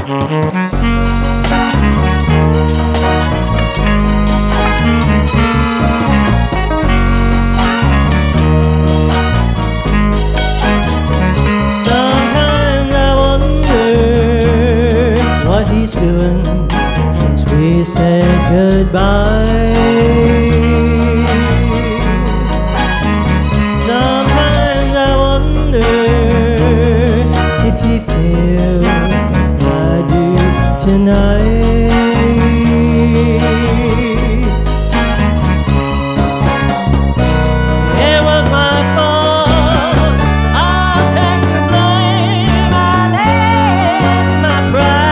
Sometimes I wonder what he's doing since we said goodbye.